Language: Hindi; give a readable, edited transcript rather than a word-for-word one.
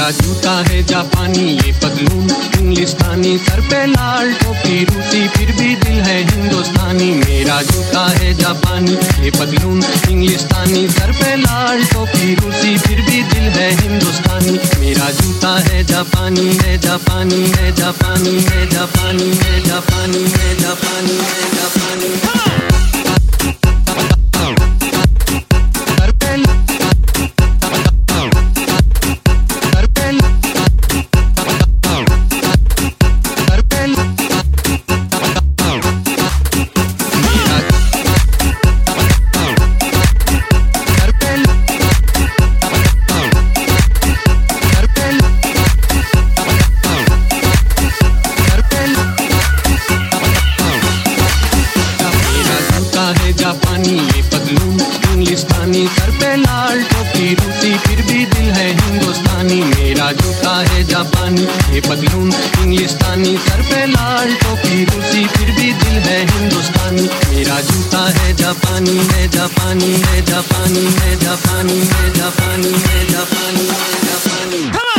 मेरा जूता है जापानी, ये पतलून इंग्लिस्तानी, सर पे लाल टोपी रूसी, फिर भी दिल है हिंदुस्तानी। मेरा जूता है जापानी, ये पतलून इंग्लिस्तानी, सर पे लाल टोपी रूसी, फिर भी दिल है हिंदुस्तानी। मेरा जूता है जापानी, है जापानी, है जापानी, है जापानी, है जापानी, है जापानी, है जापानी। जापानी, ये पतलून इंग्लिस्तानी, सर पे लाल टोपी रूसी, फिर भी दिल है हिंदुस्तानी। मेरा जूता है जापानी, ये पतलून इंग्लिस्तानी, सर पे लाल टोपी रूसी, फिर भी दिल है हिंदुस्तानी। मेरा जूता है जापानी, है जापानी, है जापानी, है जापानी, है जापानी, है जापानी, है जापानी।